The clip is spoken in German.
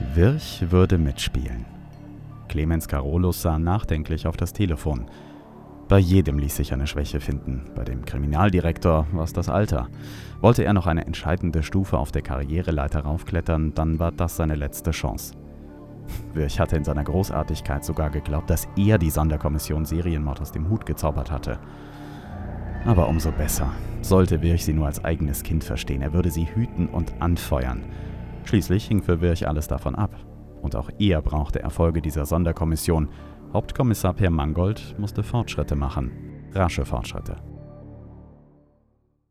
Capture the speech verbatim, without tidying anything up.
Wirch würde mitspielen. Clemens Carolus sah nachdenklich auf das Telefon. Bei jedem ließ sich eine Schwäche finden. Bei dem Kriminaldirektor war es das Alter. Wollte er noch eine entscheidende Stufe auf der Karriereleiter raufklettern, dann war das seine letzte Chance. Wirch hatte in seiner Großartigkeit sogar geglaubt, dass er die Sonderkommission Serienmord aus dem Hut gezaubert hatte. Aber umso besser. Sollte Wirch sie nur als eigenes Kind verstehen, er würde sie hüten und anfeuern. Schließlich hing für Wirch alles davon ab. Und auch er brauchte Erfolge dieser Sonderkommission. Hauptkommissar Per Mangold musste Fortschritte machen. Rasche Fortschritte.